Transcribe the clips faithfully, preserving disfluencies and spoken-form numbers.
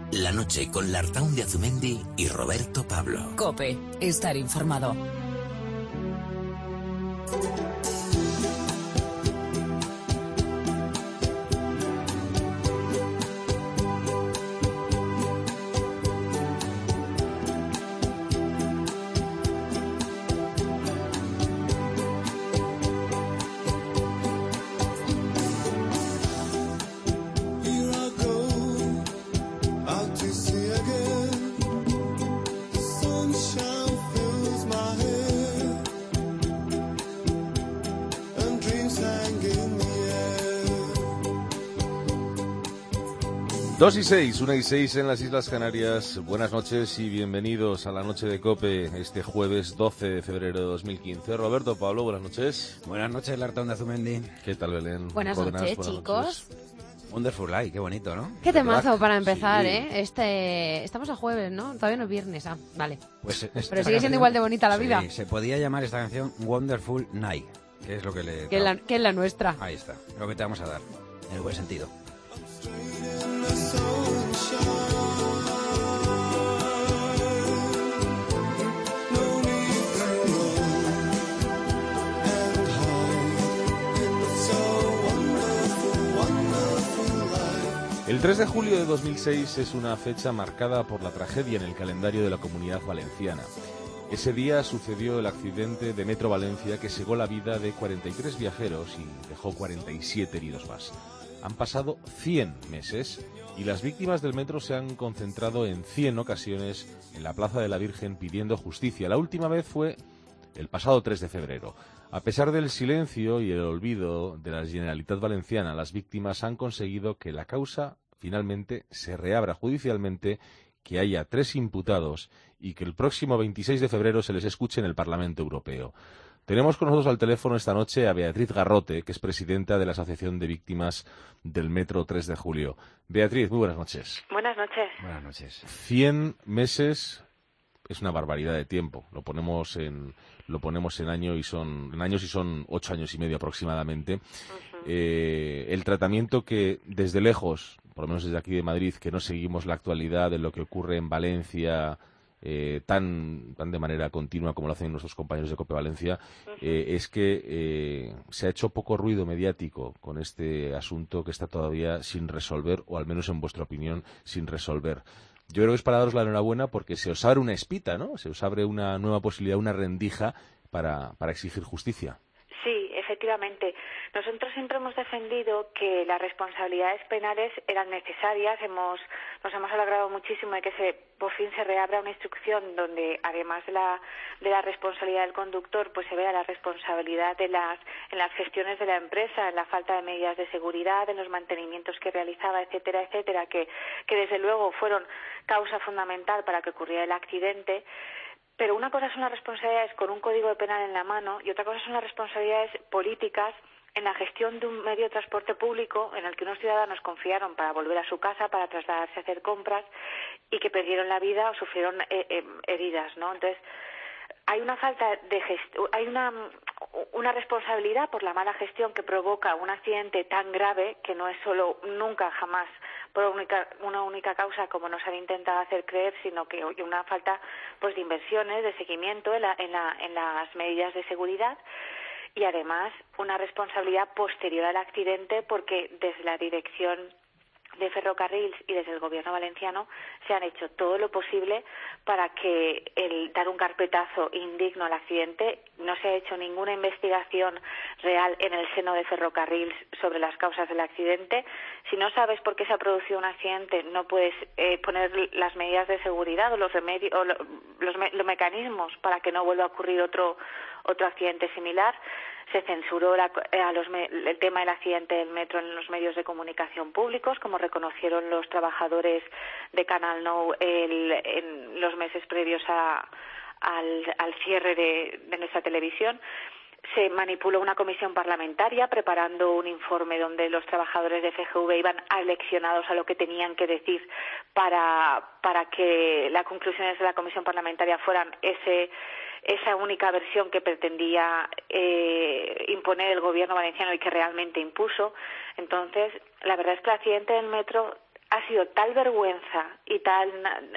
La noche con Lartaun de Azumendi y Roberto Pablo. COPE. Estar informado. Dos y seis, una y seis en las Islas Canarias. Buenas noches y bienvenidos a la noche de COPE este jueves doce de febrero de dos mil quince. Roberto, Pablo, buenas noches. Buenas noches, Lartaun de Azumendi. ¿Qué tal, Belén? Buenas Jóvenes, noches, buenas chicos. noches. Wonderful Life, qué bonito, ¿no? Qué temazo Black, para empezar, sí. ¿eh? Este, estamos a jueves, ¿no? Todavía no es viernes, ah, vale. Pues esta Pero sigue canción, siendo igual de bonita la vida. Sí, se podía llamar esta canción Wonderful Night, que es lo que le... Que es la, que es la nuestra. Ahí está, lo que te vamos a dar, en el buen sentido. El tres de julio de dos mil seis es una fecha marcada por la tragedia en el calendario de la Comunidad Valenciana. Ese día sucedió el accidente de Metro Valencia que cegó la vida de cuarenta y tres viajeros y dejó cuarenta y siete heridos más. Han pasado cien meses y las víctimas del metro se han concentrado en cien ocasiones en la Plaza de la Virgen pidiendo justicia. La última vez fue el pasado tres de febrero. A pesar del silencio y el olvido de la Generalitat Valenciana, las víctimas han conseguido que la causa finalmente se reabra judicialmente, que haya tres imputados y que el próximo veintiséis de febrero se les escuche en el Parlamento Europeo. Tenemos con nosotros al teléfono esta noche a Beatriz Garrote, que es presidenta de la Asociación de Víctimas del Metro tres de julio. Beatriz, muy buenas noches. Buenas noches. Buenas noches. Cien meses es una barbaridad de tiempo. Lo ponemos en lo ponemos en año y son en años y son ocho años y medio aproximadamente. Uh-huh. Eh, el tratamiento que desde lejos, por lo menos desde aquí de Madrid, que no seguimos la actualidad de lo que ocurre en Valencia eh, tan tan de manera continua como lo hacen nuestros compañeros de COPE Valencia, uh-huh. eh, es que eh, se ha hecho poco ruido mediático con este asunto que está todavía sin resolver, o al menos en vuestra opinión sin resolver. Yo creo que es para daros la enhorabuena porque se os abre una espita, ¿no? Se os abre una nueva posibilidad, una rendija para, para exigir justicia. Sí, efectivamente. Nosotros siempre hemos defendido que las responsabilidades penales eran necesarias. Hemos, nos hemos alegrado muchísimo de que se, por fin se reabra una instrucción donde, además de la, de la responsabilidad del conductor, pues se vea la responsabilidad de las, en las gestiones de la empresa, en la falta de medidas de seguridad, en los mantenimientos que realizaba, etcétera, etcétera, que, que desde luego fueron causa fundamental para que ocurriera el accidente. Pero una cosa son las responsabilidades con un código penal en la mano y otra cosa son las responsabilidades políticas en la gestión de un medio de transporte público en el que unos ciudadanos confiaron para volver a su casa, para trasladarse a hacer compras y que perdieron la vida o sufrieron eh, eh, heridas, ¿no? Entonces, hay una falta de gestión, hay una, una responsabilidad por la mala gestión que provoca un accidente tan grave que no es solo, nunca, jamás, por única, una única causa como nos han intentado hacer creer, sino que hay una falta pues de inversiones, de seguimiento en, la, en, la, en las medidas de seguridad y además una responsabilidad posterior al accidente porque desde la dirección de Ferrocarrils y desde el gobierno valenciano se han hecho todo lo posible para que el dar un carpetazo indigno al accidente. No se ha hecho ninguna investigación real en el seno de Ferrocarrils sobre las causas del accidente. Si no sabes por qué se ha producido un accidente, no puedes eh, poner las medidas de seguridad o los remedios o lo, los, me, los mecanismos para que no vuelva a ocurrir otro otro accidente similar. Se censuró la, a los, el tema del accidente del metro en los medios de comunicación públicos, como reconocieron los trabajadores de Canal Nou el, en los meses previos a, al, al cierre de, de nuestra televisión. Se manipuló una comisión parlamentaria preparando un informe donde los trabajadores de F G V iban aleccionados a lo que tenían que decir para, para que las conclusiones de la comisión parlamentaria fueran ese esa única versión que pretendía eh, imponer el gobierno valenciano y que realmente impuso. Entonces, la verdad es que el accidente del metro ha sido tal vergüenza y tal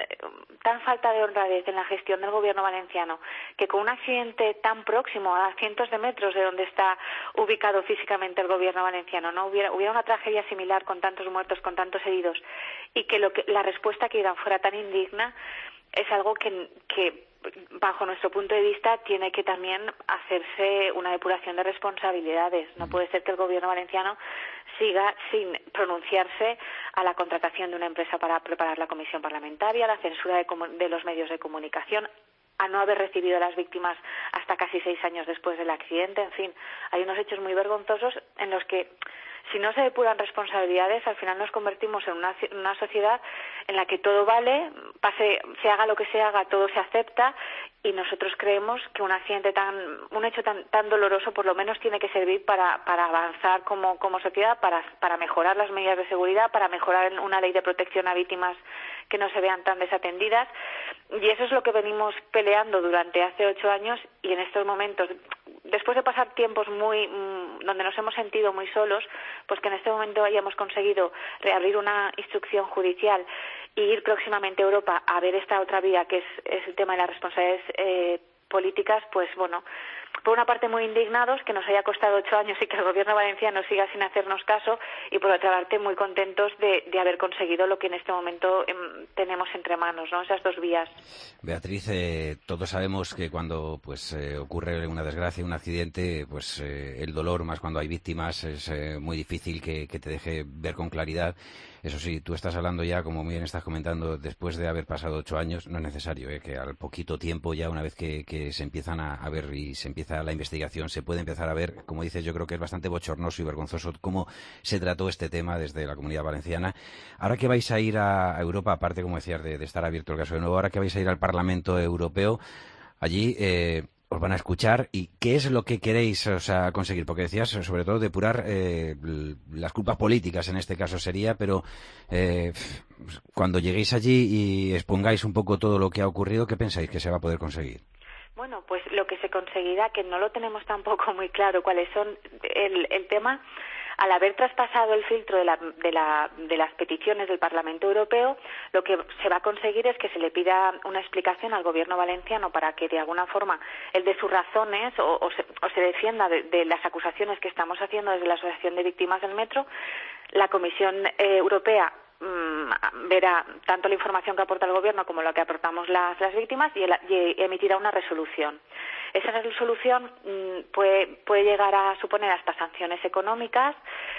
tan falta de honradez en la gestión del gobierno valenciano que con un accidente tan próximo a cientos de metros de donde está ubicado físicamente el gobierno valenciano no hubiera hubiera una tragedia similar con tantos muertos, con tantos heridos, y que, lo que la respuesta que dieran fuera tan indigna, es algo que, que bajo nuestro punto de vista tiene que también hacerse una depuración de responsabilidades. No puede ser que el gobierno valenciano siga sin pronunciarse a la contratación de una empresa para preparar la comisión parlamentaria, a la censura de, de los medios de comunicación, a no haber recibido a las víctimas hasta casi seis años después del accidente. En fin, hay unos hechos muy vergonzosos en los que, si no se depuran responsabilidades, al final nos convertimos en una, una sociedad en la que todo vale, pase, se haga lo que se haga, todo se acepta, y nosotros creemos que un accidente tan, un hecho tan, tan doloroso, por lo menos tiene que servir para, para avanzar como, como sociedad, para, para mejorar las medidas de seguridad, para mejorar una ley de protección a víctimas que no se vean tan desatendidas. Y eso es lo que venimos peleando durante hace ocho años, y en estos momentos, después de pasar tiempos muy donde nos hemos sentido muy solos, pues que en este momento hayamos conseguido reabrir una instrucción judicial y ir próximamente a Europa a ver esta otra vía, que es, es el tema de las responsabilidades eh, políticas, pues bueno, por una parte muy indignados que nos haya costado ocho años y que el gobierno valenciano siga sin hacernos caso, y por otra parte muy contentos de, de haber conseguido lo que en este momento eh, tenemos entre manos, ¿no? Esas dos vías. Beatriz, eh, todos sabemos que cuando pues eh, ocurre una desgracia, un accidente, pues eh, el dolor, más cuando hay víctimas, es eh, muy difícil que, que te deje ver con claridad. Eso sí, tú estás hablando ya, como bien estás comentando, después de haber pasado ocho años, no es necesario, ¿eh? Que al poquito tiempo ya, una vez que, que se empiezan a, a ver y se empieza la investigación, se puede empezar a ver, como dices, yo creo que es bastante bochornoso y vergonzoso cómo se trató este tema desde la Comunidad Valenciana. Ahora que vais a ir a Europa, aparte, como decías, de, de estar abierto el caso de nuevo, ahora que vais a ir al Parlamento Europeo, allí eh, os van a escuchar, y qué es lo que queréis, o sea, conseguir, porque decías sobre todo depurar eh, las culpas políticas en este caso sería, pero eh, cuando lleguéis allí y expongáis un poco todo lo que ha ocurrido, ¿qué pensáis que se va a poder conseguir? Bueno, pues lo que se conseguirá, que no lo tenemos tampoco muy claro cuáles son el, el tema. Al haber traspasado el filtro de, la, de, la, de las peticiones del Parlamento Europeo, lo que se va a conseguir es que se le pida una explicación al gobierno valenciano para que de alguna forma él dé sus razones o, o, se, o se defienda de, de las acusaciones que estamos haciendo desde la Asociación de Víctimas del Metro. La Comisión eh, Europea mmm, verá tanto la información que aporta el gobierno como la que aportamos las, las víctimas, y, el, y emitirá una resolución. Esa resolución mmm, puede, puede llegar a suponer hasta sanciones económicas,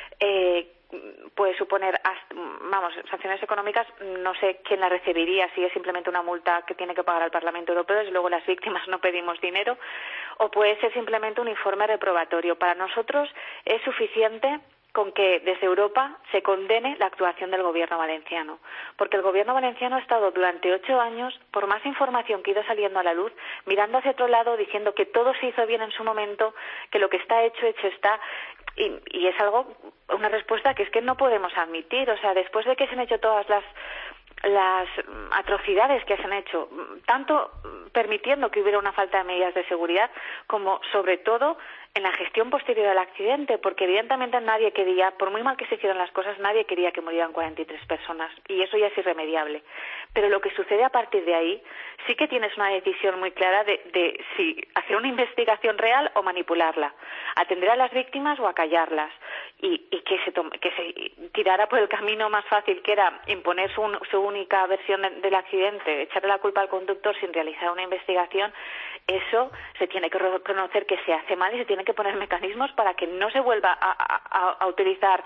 eh, puede suponer, hasta, vamos, sanciones económicas, no sé quién la recibiría, si es simplemente una multa que tiene que pagar al Parlamento Europeo, desde luego las víctimas no pedimos dinero, o puede ser simplemente un informe reprobatorio. Para nosotros es suficiente con que desde Europa se condene la actuación del gobierno valenciano, porque el gobierno valenciano ha estado durante ocho años, por más información que ha ido saliendo a la luz, mirando hacia otro lado, diciendo que todo se hizo bien en su momento, que lo que está hecho, hecho está, y, y es algo, una respuesta que es que no podemos admitir. O sea, después de que se han hecho todas las las atrocidades que se han hecho, tanto permitiendo que hubiera una falta de medidas de seguridad, como sobre todo en la gestión posterior al accidente, porque evidentemente nadie quería, por muy mal que se hicieran las cosas, nadie quería que murieran cuarenta y tres personas, y eso ya es irremediable. Pero lo que sucede a partir de ahí, sí que tienes una decisión muy clara de, de si hacer una investigación real o manipularla, atender a las víctimas o acallarlas, y, y que, se tome, que se tirara por el camino más fácil, que era imponer su, su única versión de, del accidente, echarle la culpa al conductor sin realizar una investigación. Eso se tiene que reconocer que se hace mal y se tiene que poner mecanismos para que no se vuelva a, a, a utilizar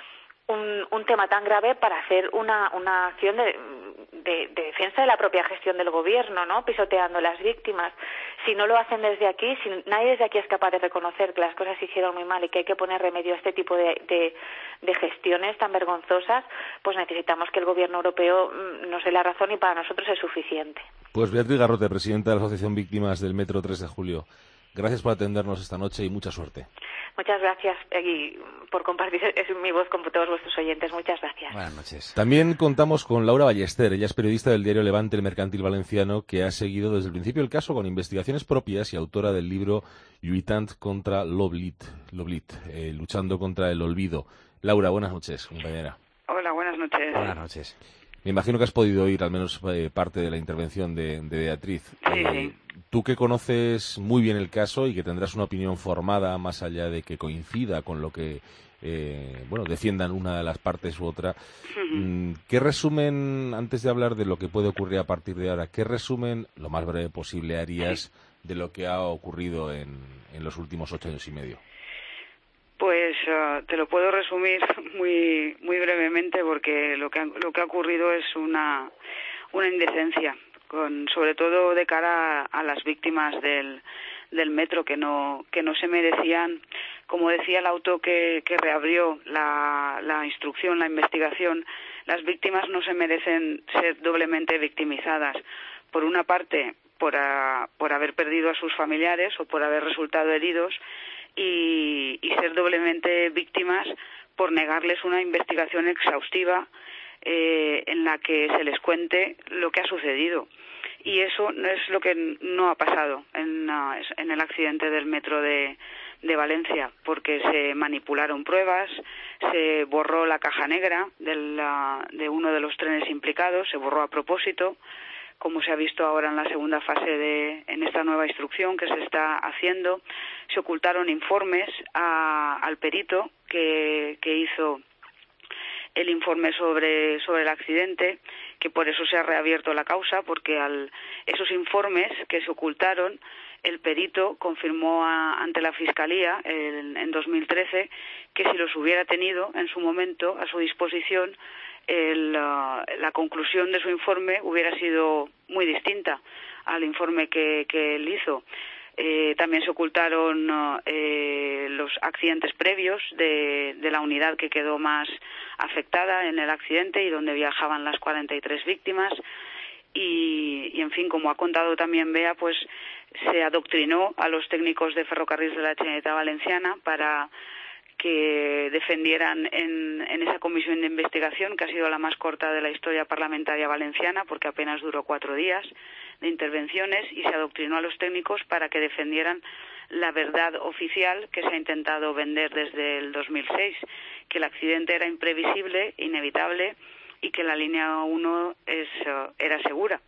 un, un tema tan grave para hacer una, una acción de, de, de defensa de la propia gestión del gobierno, ¿no? Pisoteando a las víctimas. Si no lo hacen desde aquí, si nadie desde aquí es capaz de reconocer que las cosas se hicieron muy mal y que hay que poner remedio a este tipo de, de, de gestiones tan vergonzosas, pues necesitamos que el gobierno europeo nos dé la razón, y para nosotros es suficiente. Pues Beatriz Garrote, presidenta de la Asociación Víctimas del Metro tres de julio. Gracias por atendernos esta noche y mucha suerte. Muchas gracias y por compartir mi voz con todos vuestros oyentes. Muchas gracias. Buenas noches. También contamos con Laura Ballester. Ella es periodista del diario Levante, el Mercantil Valenciano, que ha seguido desde el principio el caso con investigaciones propias y autora del libro Lluitant contra l'oblit, l'oblit, eh, luchando contra el olvido. Laura, buenas noches, compañera. Hola, buenas noches. Buenas noches. Me imagino que has podido oír al menos eh, parte de la intervención de, de Beatriz. Sí, eh, sí. Tú que conoces muy bien el caso y que tendrás una opinión formada más allá de que coincida con lo que eh, bueno defiendan una de las partes u otra, uh-huh. ¿Qué resumen, antes de hablar de lo que puede ocurrir a partir de ahora, qué resumen, lo más breve posible, harías sí. de lo que ha ocurrido en, en los últimos ocho años y medio? Pues uh, te lo puedo resumir muy muy brevemente porque lo que ha, lo que ha ocurrido es una una indecencia, con sobre todo de cara a, a las víctimas del del metro que no que no se merecían, como decía el auto que, que reabrió la, la instrucción, la investigación, las víctimas no se merecen ser doblemente victimizadas. Por una parte, por a, por haber perdido a sus familiares o por haber resultado heridos, y, y ser doblemente víctimas por negarles una investigación exhaustiva eh, en la que se les cuente lo que ha sucedido. Y eso no es lo que no ha pasado en, uh, en el accidente del metro de, de Valencia, porque se manipularon pruebas, se borró la caja negra del, uh, de uno de los trenes implicados, se borró a propósito, como se ha visto ahora en la segunda fase de en esta nueva instrucción que se está haciendo. Se ocultaron informes a, al perito que, que hizo el informe sobre sobre el accidente, que por eso se ha reabierto la causa, porque al esos informes que se ocultaron, el perito confirmó a, ante la Fiscalía en, en dos mil trece que si los hubiera tenido en su momento a su disposición, el, uh, la conclusión de su informe hubiera sido muy distinta al informe que, que él hizo. Eh, también se ocultaron uh, eh, los accidentes previos de, de la unidad que quedó más afectada en el accidente y donde viajaban las cuarenta y tres víctimas. Y, y, en fin, como ha contado también Bea, pues se adoctrinó a los técnicos de ferrocarriles de la Generalitat Valenciana para que defendieran en, en esa comisión de investigación, que ha sido la más corta de la historia parlamentaria valenciana, porque apenas duró cuatro días de intervenciones, y se adoctrinó a los técnicos para que defendieran la verdad oficial que se ha intentado vender desde el dos mil seis, que el accidente era imprevisible, inevitable, y que la línea uno es, uh, era segura.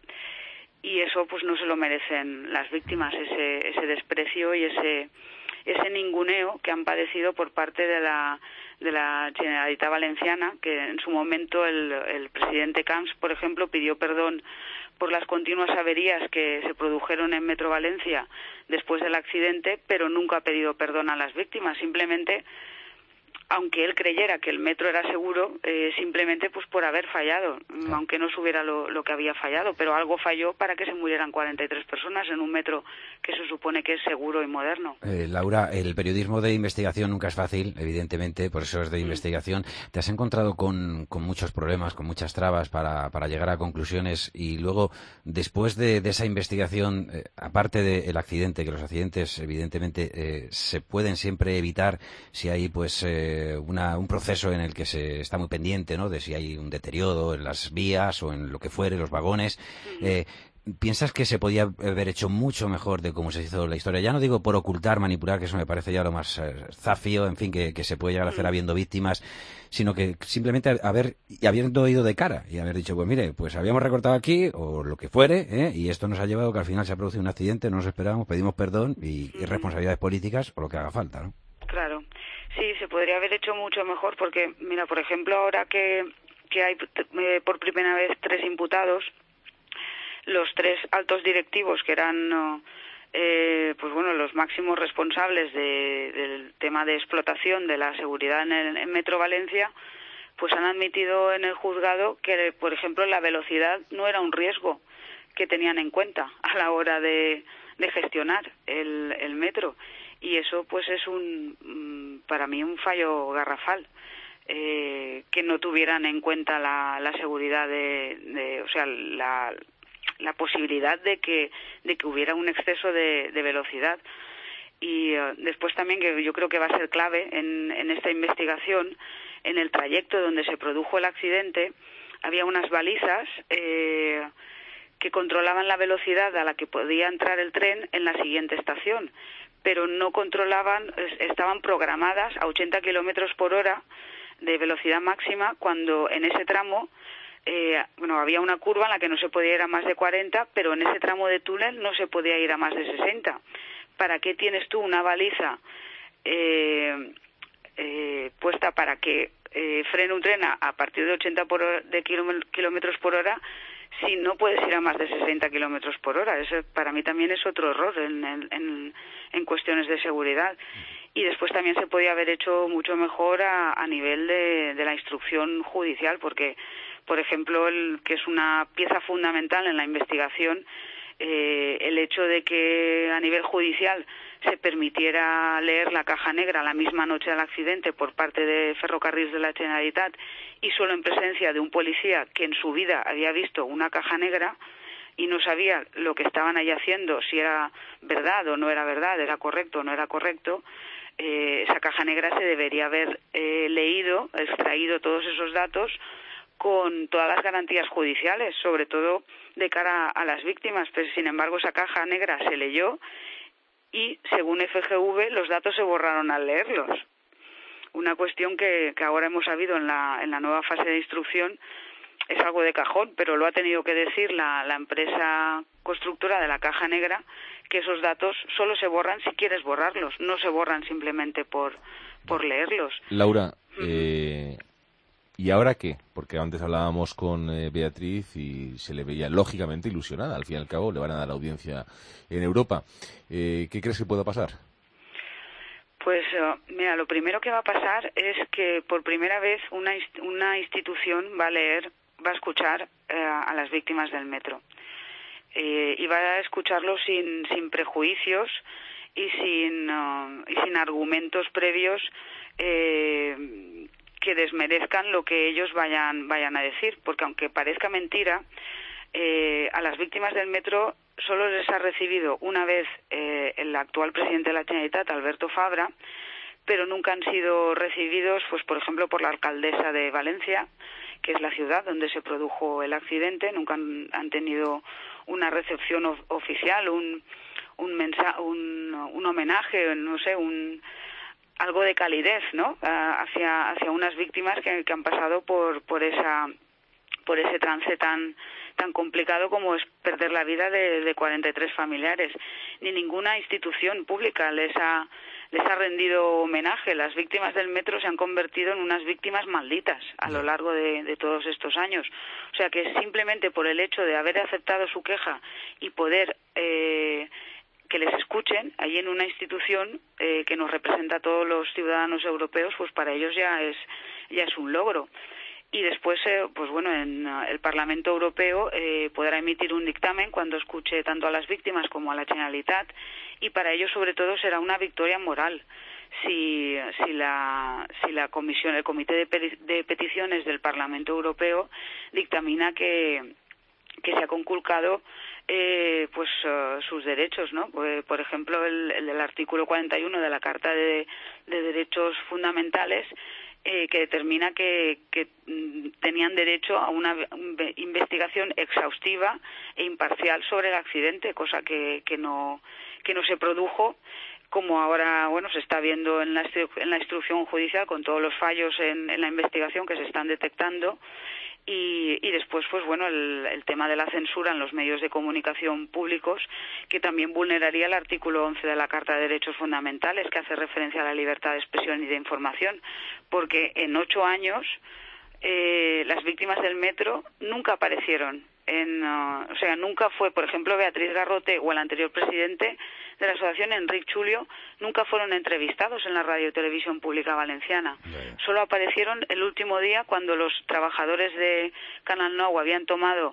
Y eso pues no se lo merecen las víctimas, ese, ese desprecio y ese ese ninguneo que han padecido por parte de la de la Generalitat Valenciana, que en su momento el, el presidente Camps, por ejemplo, pidió perdón por las continuas averías que se produjeron en Metro Valencia después del accidente, pero nunca ha pedido perdón a las víctimas. Simplemente, aunque él creyera que el metro era seguro, eh, simplemente pues por haber fallado, sí. aunque no supiera lo, lo que había fallado, pero algo falló para que se murieran cuarenta y tres personas en un metro que se supone que es seguro y moderno. Eh, Laura, el periodismo de investigación nunca es fácil, evidentemente, por eso es de mm. investigación. ¿Te has encontrado con, con muchos problemas, con muchas trabas para, para llegar a conclusiones? Y luego, después de, de esa investigación, eh, aparte del accidente, que los accidentes evidentemente eh, se pueden siempre evitar si hay pues eh, Una, un proceso en el que se está muy pendiente, ¿no?, de si hay un deterioro en las vías o en lo que fuere, los vagones. Eh, ¿Piensas que se podía haber hecho mucho mejor de cómo se hizo la historia? Ya no digo por ocultar, manipular, que eso me parece ya lo más eh, zafio, en fin, que, que se puede llegar a hacer habiendo víctimas, sino que simplemente haber, y habiendo ido de cara y haber dicho, pues mire, pues habíamos recortado aquí, o lo que fuere, ¿eh? Y esto nos ha llevado que al final se ha producido un accidente, no nos esperábamos, pedimos perdón y, y responsabilidades políticas o lo que haga falta, ¿no? Claro. Sí, se podría haber hecho mucho mejor porque, mira, por ejemplo, ahora que, que hay eh, por primera vez tres imputados, los tres altos directivos que eran, no, eh, pues bueno, los máximos responsables de, del tema de explotación de la seguridad en, el, en Metro Valencia, pues han admitido en el juzgado que, por ejemplo, la velocidad no era un riesgo que tenían en cuenta a la hora de, de gestionar el, el metro. Y eso pues es un para mí un fallo garrafal, eh, que no tuvieran en cuenta la, la seguridad de, de o sea la, la posibilidad de que de que hubiera un exceso de, de velocidad. Y uh, después también, que yo creo que va a ser clave en, en esta investigación, en el trayecto donde se produjo el accidente había unas balizas eh, que controlaban la velocidad a la que podía entrar el tren en la siguiente estación, pero no controlaban, estaban programadas a ochenta kilómetros por hora de velocidad máxima cuando en ese tramo eh, bueno, había una curva en la que no se podía ir a más de cuarenta, pero en ese tramo de túnel no se podía ir a más de sesenta. ¿Para qué tienes tú una baliza eh, eh, puesta para que eh, frene un tren a, a partir de ochenta por hora, de kilómetros por hora si no puedes ir a más de sesenta kilómetros por hora? Eso para mí también es otro error en, en, en cuestiones de seguridad. Y después también se podía haber hecho mucho mejor a, a nivel de, de la instrucción judicial, porque, por ejemplo, el, que es una pieza fundamental en la investigación, eh, el hecho de que a nivel judicial se permitiera leer la caja negra la misma noche del accidente por parte de Ferrocarrils de la Generalitat y solo en presencia de un policía que en su vida había visto una caja negra y no sabía lo que estaban ahí haciendo, si era verdad o no era verdad, era correcto o no era correcto, eh, esa caja negra se debería haber eh, leído, extraído todos esos datos con todas las garantías judiciales, sobre todo de cara a las víctimas. Pero sin embargo esa caja negra se leyó y según F G V los datos se borraron al leerlos. Una cuestión que, que ahora hemos sabido en la, en la nueva fase de instrucción es algo de cajón, pero lo ha tenido que decir la, la empresa constructora de la caja negra, que esos datos solo se borran si quieres borrarlos, no se borran simplemente por, por leerlos. Laura, eh, ¿y ahora qué? Porque antes hablábamos con eh, Beatriz y se le veía lógicamente ilusionada. Al fin y al cabo le van a dar audiencia en Europa. Eh, ¿Qué crees que pueda pasar? Pues uh, mira, lo primero que va a pasar es que por primera vez una, inst- una institución va a leer, va a escuchar uh, a las víctimas del metro. Eh, y va a escucharlos sin, sin prejuicios y sin, uh, y sin argumentos previos eh, que desmerezcan lo que ellos vayan, vayan a decir. Porque aunque parezca mentira, eh, a las víctimas del metro solo les ha recibido una vez eh, el actual presidente de la Generalitat, Alberto Fabra, pero nunca han sido recibidos, pues por ejemplo, por la alcaldesa de Valencia, que es la ciudad donde se produjo el accidente. Nunca han, han tenido una recepción of- oficial, un un, mensa- un un homenaje, no sé, un algo de calidez, ¿no? A, hacia hacia unas víctimas que, que han pasado por por esa por ese trance tan tan complicado como es perder la vida de, de cuarenta y tres familiares. Ni ninguna institución pública les ha les ha rendido homenaje. Las víctimas del metro se han convertido en unas víctimas malditas a lo largo de, de todos estos años. O sea que simplemente por el hecho de haber aceptado su queja y poder eh, que les escuchen ahí en una institución eh, que nos representa a todos los ciudadanos europeos, pues para ellos ya es ya es un logro. Y después, eh, pues bueno, en uh, el Parlamento Europeo eh, podrá emitir un dictamen cuando escuche tanto a las víctimas como a la Generalitat, y para ello sobre todo será una victoria moral si si la si la comisión el comité de, pe- de peticiones del Parlamento Europeo dictamina que que se ha conculcado eh, pues uh, sus derechos, ¿no? Por, por ejemplo, el, el del artículo cuarenta y uno de la Carta de, de Derechos Fundamentales, Eh, que determina que, que mm, tenían derecho a una investigación exhaustiva e imparcial sobre el accidente, cosa que, que no que no se produjo, como ahora bueno se está viendo en la, en la instrucción judicial con todos los fallos en, en la investigación que se están detectando. Y, y después, pues bueno, el, el tema de la censura en los medios de comunicación públicos, que también vulneraría el artículo once de la Carta de Derechos Fundamentales, que hace referencia a la libertad de expresión y de información, porque en ocho años eh, las víctimas del metro nunca aparecieron. En, uh, o sea, nunca fue, por ejemplo, Beatriz Garrote o el anterior presidente de la asociación, Enric Chulio, nunca fueron entrevistados en la Radio Televisión Pública Valenciana. Yeah. Solo aparecieron el último día cuando los trabajadores de Canal Nou habían tomado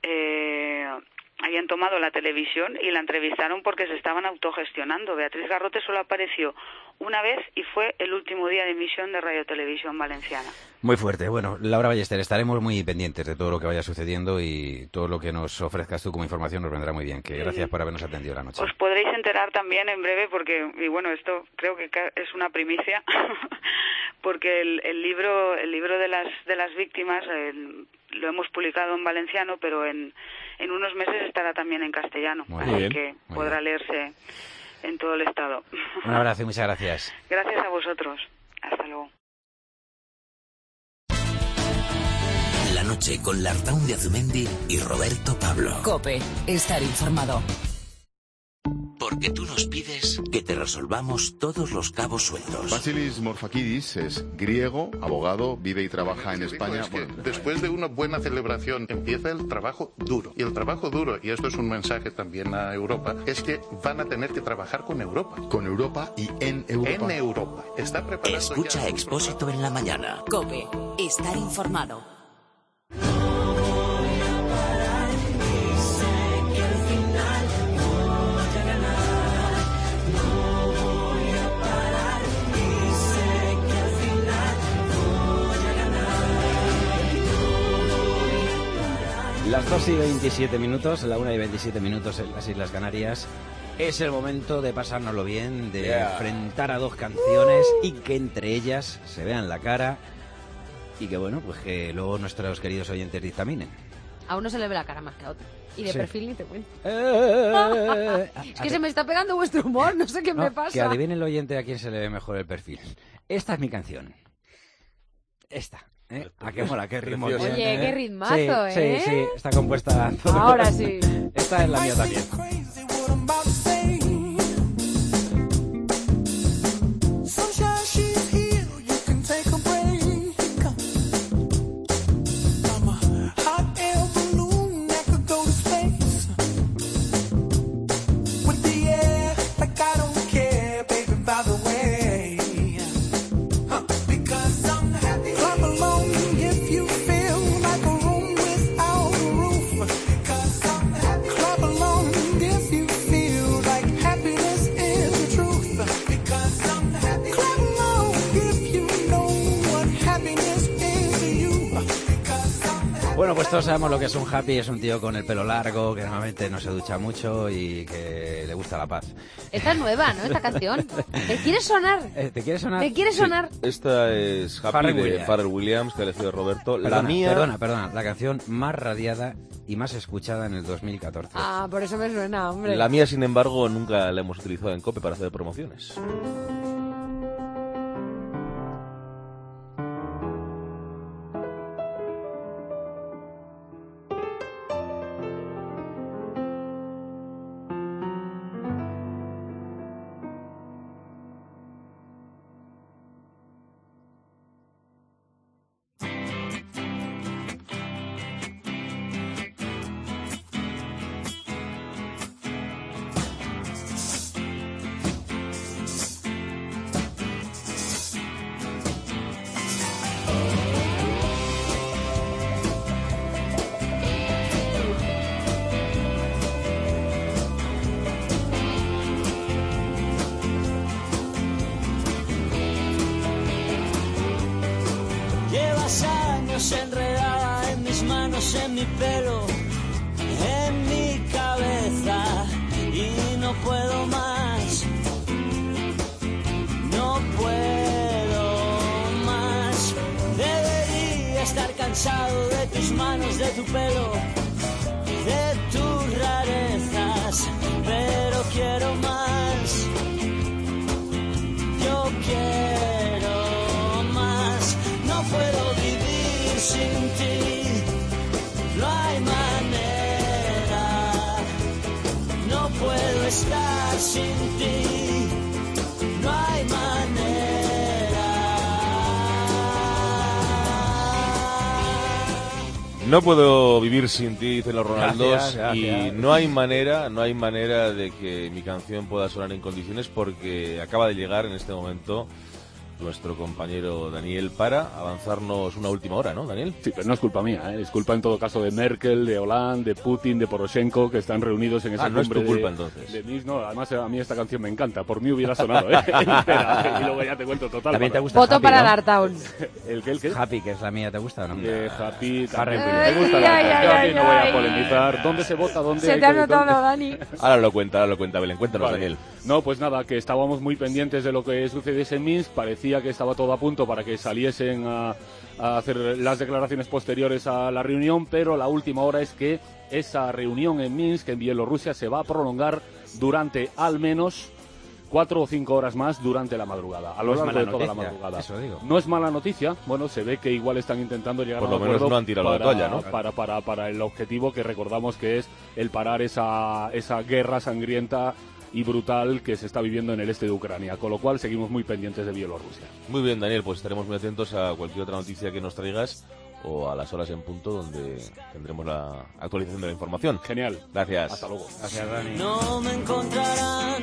eh, habían tomado la televisión y la entrevistaron porque se estaban autogestionando. Beatriz Garrote solo apareció una vez y fue el último día de emisión de Radio Televisión Valenciana. Muy fuerte. Bueno, Laura Ballester, estaremos muy pendientes de todo lo que vaya sucediendo y todo lo que nos ofrezcas tú como información nos vendrá muy bien. Que gracias por habernos atendido la noche. Os podréis enterar también en breve porque, y bueno, esto creo que es una primicia, porque el, el libro el libro de las de las víctimas el, lo hemos publicado en valenciano, pero en, en unos meses estará también en castellano, muy así bien, que podrá bien. leerse en todo el estado. Un abrazo y muchas gracias. Gracias a vosotros. Hasta luego. noche con Lartaun de Azumendi y Roberto Pablo. COPE. Estar informado. Porque tú nos pides que te resolvamos todos los cabos sueltos. Vasilis Morfakidis es griego, abogado, vive y trabaja en España. Es que después de una buena celebración empieza el trabajo duro. Y el trabajo duro, y esto es un mensaje también a Europa, es que van a tener que trabajar con Europa. Con Europa y en Europa. En Europa. Está preparado. Escucha ya Expósito en la mañana. COPE. Estar informado. Las dos y veintisiete minutos, la una y veintisiete minutos en las Islas Canarias. Es el momento de pasárnoslo bien, de yeah. enfrentar a dos canciones y que entre ellas se vean la cara y que, bueno, pues que luego nuestros queridos oyentes dictaminen. A uno se le ve la cara más que a otro. Y de sí. perfil ni te cuento. Eh, es que se me está pegando vuestro humor, no sé qué no, me pasa. Que adivine el oyente a quién se le ve mejor el perfil. Esta es mi canción. Esta. ¿Eh? ¿A qué mola? ¿Qué ritmo tiene? Oye, ¿eh? qué ritmazo, sí, ¿eh? Sí, sí, está compuesta... Ahora sí. Esta es la mía también. Bueno, pues todos sabemos lo que es un happy, es un tío con el pelo largo, que normalmente no se ducha mucho y que le gusta la paz. Esta es nueva, ¿no? Esta canción. ¿Te quieres sonar? Eh, ¿Te quieres sonar? ¿Te quieres sonar? Sí, esta es Happy Pharrell de Williams. Pharrell Williams, que ha elegido Roberto. Perdona, la mía... Perdona, perdona, la canción más radiada y más escuchada en el dos mil catorce. Ah, por eso me suena, hombre. La mía, sin embargo, nunca la hemos utilizado en COPE para hacer promociones. Enredada en mis manos, en mi pelo, en mi cabeza y no puedo más, no puedo más. Debería estar cansado de tus manos, de tu pelo, de tus rarezas, pero quiero más, yo quiero más, no puedo vivir sin ti, no hay manera, no puedo estar sin ti, no hay manera. No puedo vivir sin ti, dicen los Ronaldos, gracias, gracias. Y no hay manera, no hay manera de que mi canción pueda sonar en condiciones porque acaba de llegar en este momento nuestro compañero Daniel para avanzarnos una última hora, ¿no, Daniel? Sí, pero no es culpa mía, ¿eh? Es culpa en todo caso de Merkel, de Hollande, de Putin, de Poroshenko, que están reunidos en esa ah, no cumbre. Es tu culpa, de, entonces. De Minsk. No, además a mí esta canción me encanta, por mí hubiera sonado, ¿eh? Entera, y luego ya te cuento total. También te gusta Voto Happy, para ¿no? Lartaun. ¿El qué, el qué? Happy, que es la mía, ¿te gusta o no? Eh, happy, Harry también. Me gusta la ay, canción, ay, aquí no voy a ay. polemizar. ¿Dónde se vota? ¿Dónde Se hay te ha que- notado, dónde- Dani. Ahora lo cuenta, ahora lo cuenta Belén. Cuéntanos, Vale. Daniel. No, pues nada, que estábamos muy pendientes de lo que sucediese en Minsk. Parecía que estaba todo a punto para que saliesen a, a hacer las declaraciones posteriores a la reunión, pero la última hora es que esa reunión en Minsk, en Bielorrusia, se va a prolongar durante al menos cuatro o cinco horas más durante la madrugada, a lo No es largo de mala toda la noticia, madrugada. eso digo. No es mala noticia, bueno, se ve que igual están intentando llegar Por a lo un menos acuerdo no han tirado la para, toalla, ¿no? Para, para, para el objetivo que recordamos que es el parar esa, esa guerra sangrienta y brutal que se está viviendo en el este de Ucrania, con lo cual seguimos muy pendientes de Bielorrusia. Muy bien, Daniel, pues estaremos muy atentos a cualquier otra noticia que nos traigas o a las horas en punto donde tendremos la actualización de la información. Genial. Gracias. Hasta luego. Gracias, Dani. No me encontrarán,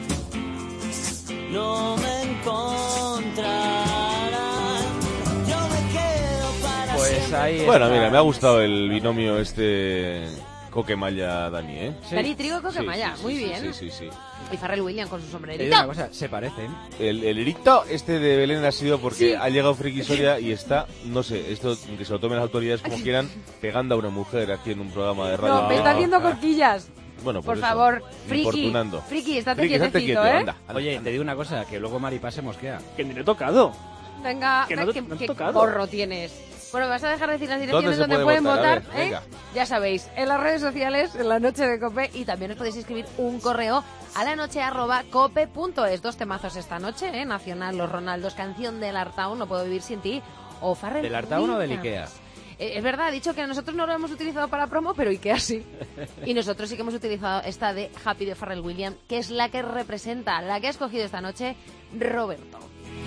no me encontrarán. Yo me quedo para Pues siempre. ahí Bueno, está. mira, me ha gustado el binomio este Coquemaya-Dani, ¿eh? Dani Trigo, Sí, Coquemaya, sí, muy sí, bien. sí, sí, sí. Y Pharrell Williams con su Te sombrerito. digo una cosa, se parecen. El, el grito este de Belén ha sido porque Sí. ha llegado Friki Soria y está, no sé, esto que se lo tomen las autoridades como quieran, pegando a una mujer aquí en un programa de radio. No, me está haciendo cosquillas. Bueno, Por eso, favor, Friki, importunando. Friki, estate Friki, estate quietecito, quieto, ¿eh? anda, anda, Oye, anda. te digo una cosa, que luego Maripaz se mosquea. Que ni le he tocado. Venga, Que no ve te- qué, no te qué he tocado. porro tienes. Bueno, vas a dejar de decir las direcciones ¿Dónde se donde puede pueden votar? A votar, ver, ¿eh? venga. Ya sabéis, en las redes sociales, en la noche de Cope, y también os podéis escribir un correo a la noche arroba cope punto es. Dos temazos esta noche, ¿eh? Nacional, Los Ronaldos, canción del Artaun, No puedo vivir sin ti, o Pharrell ¿Del Artaun o del Williams. Ikea? Eh, es verdad, ha dicho que nosotros no lo hemos utilizado para promo, pero Ikea sí. Y nosotros sí que hemos utilizado esta de Happy de Pharrell Williams, que es la que representa, la que ha escogido esta noche Roberto.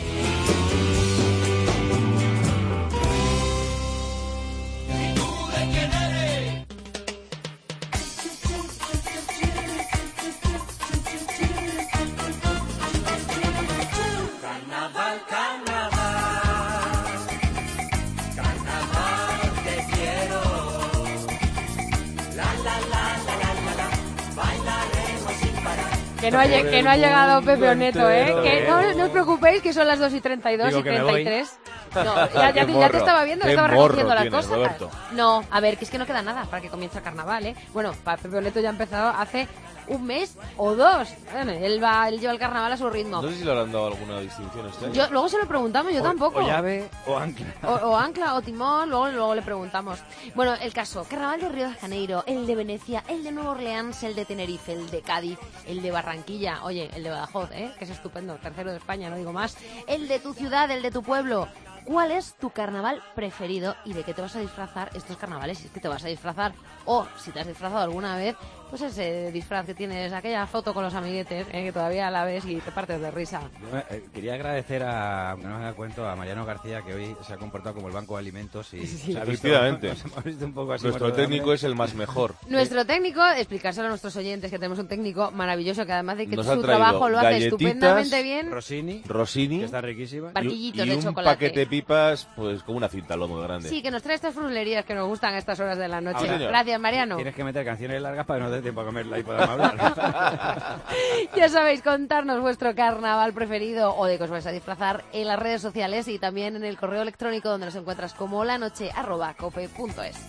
Carnaval, carnaval, carnaval te quiero. La la la la la la la, bailaremos sin parar. Que no, ha, lle- que no ha llegado Pepe Oneto, ¿eh? entero. Que no, no os preocupéis, que son las dos y treinta y dos Digo y que me treinta y voy. tres. No, ya, ya, Qué te- ya morro, te estaba viendo, qué estaba morro recogiendo las tienes, cosas. Roberto. No, a ver, que es que no queda nada para que comience el carnaval, ¿eh? Bueno, para Pepe Oneto ya ha empezado hace un mes o dos. Bueno, él va, él lleva el carnaval a su ritmo. No sé si le habrán dado alguna distinción este año. Yo, luego se lo preguntamos, yo tampoco. O llave o ancla. O, o ancla o timón, luego, luego le preguntamos. Bueno, el caso, Carnaval de Río de Janeiro, el de Venecia, el de Nueva Orleans, el de Tenerife, el de Cádiz, el de Barranquilla, oye, el de Badajoz, ¿eh? Que es estupendo, tercero de España, no digo más. El de tu ciudad, el de tu pueblo. ¿Cuál es tu carnaval preferido y de qué te vas a disfrazar estos carnavales? Si es que te vas a disfrazar, o si te has disfrazado alguna vez, pues ese disfraz que tienes, aquella foto con los amiguetes, ¿eh? Que todavía la ves y te partes de risa. Yo, eh, quería agradecer a, aunque no me da cuenta, a Mariano García, que hoy se ha comportado como el banco de alimentos y Sí. se ha visto, Efectivamente. nos hemos visto un poco así Nuestro muertos de técnico hambre. es el más mejor. Nuestro técnico, explicárselo a nuestros oyentes que tenemos un técnico maravilloso que además de que Nos su ha traído trabajo lo hace galletitas, estupendamente bien. Rosini, Rosini que está riquísima. Barquillitos y de un chocolate. paquete de pipas, pues como una cinta lomo grande. Sí, que nos trae estas frulerías que nos gustan a estas horas de la noche. Ah, señor. Gracias, Mariano. Tienes que meter canciones largas para que no te dé tiempo a comerla y podamos hablar. Ya sabéis, contarnos vuestro carnaval preferido o de que os vais a disfrazar en las redes sociales y también en el correo electrónico donde nos encuentras como la noche arroba cope punto es.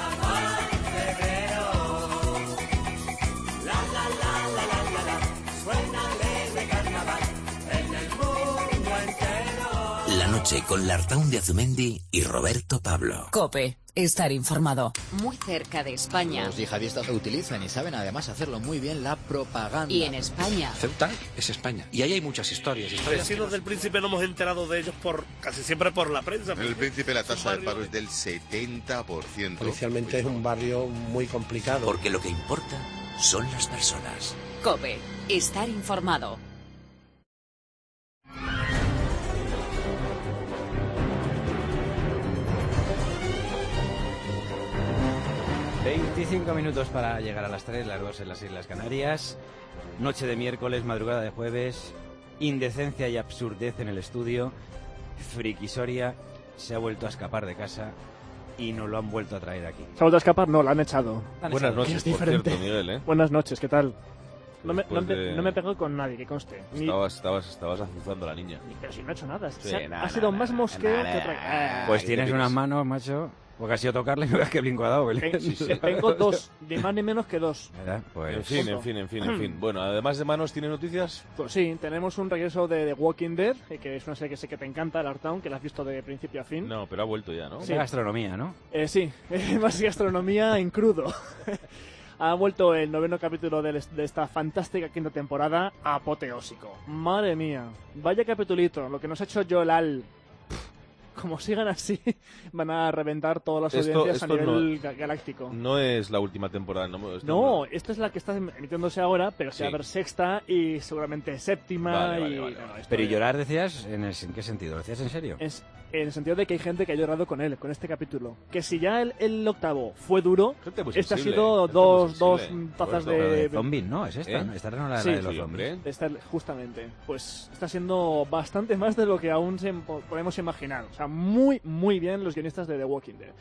La noche con Lartaun de Azumendi y Roberto Pablo. Cope, estar informado. Muy cerca de España. Los yihadistas lo utilizan y saben además hacerlo muy bien la propaganda. Y en España. Ceuta es España. Y ahí hay muchas historias. historias Vecinos que del Príncipe no hemos enterado de ellos por casi siempre por la prensa. En el Príncipe la tasa de paro es del setenta por ciento. Inicialmente es un barrio muy complicado. Porque lo que importa son las personas. Cope, estar informado. veinticinco minutos para llegar a las tres, las dos en las Islas Canarias. Noche de miércoles, madrugada de jueves. Indecencia y absurdez en el estudio. Frikisoria se ha vuelto a escapar de casa y nos lo han vuelto a traer aquí. ¿Se ha vuelto a escapar? No, la han echado. Buenas noches, Es por diferente. cierto, Miguel, ¿eh? Buenas noches, ¿qué tal? No me, Después no, me- de- no me pegó con nadie, que conste. Ni- Estabas, estabas, estabas azuzando a la niña. Pero si no he hecho nada. Sí, Se ha- nada, ha sido nada, más mosqueo nada, que otra nada. Ah, Pues ¿qué tienes te unas piensas? manos, macho, porque ha sido tocarle y me veas que blinco ha dado, Belén. Ten- Tengo dos, de más ni menos que dos. ¿Verdad? Pues... En fin, en fin, en fin, en fin. Bueno, además de manos, ¿tiene noticias? Pues sí, tenemos un regreso de The Walking Dead, eh, que es una serie que sé que te encanta, el Artown, que la has visto de principio a fin. No, pero ha vuelto ya, ¿no? Sí. Gastronomía, ¿no? Eh, sí, más gastronomía en crudo. Ha vuelto el noveno capítulo de, de esta fantástica quinta temporada, apoteósico. Madre mía, vaya capitulito, lo que nos ha hecho Joel Al. Como sigan así, van a reventar todas las Esto, audiencias esto a nivel no, ga- galáctico. No es la última temporada. No, esto No, no. esta es la que está emitiéndose ahora, pero se va Sí. a ver sexta y seguramente séptima. Vale, vale, y, vale, no, no, vale. esto Pero ¿y es- llorar decías? ¿En, el- ¿En qué sentido? ¿Lo decías en serio? Es en el sentido de que hay gente que ha llorado con él, con este capítulo. Que si ya el, el octavo fue duro, Gente muy este ha sensible, sido gente dos, muy dos sensible. tazas Por esto, de... de zombies, ¿no? ¿Es esta? ¿Eh? ¿no? Esta no es la, la Sí, de sí, los sí, zombies. hombre. Esta, justamente, pues está siendo bastante más de lo que aún se po- podemos imaginar. O sea, muy, muy bien los guionistas de The Walking Dead.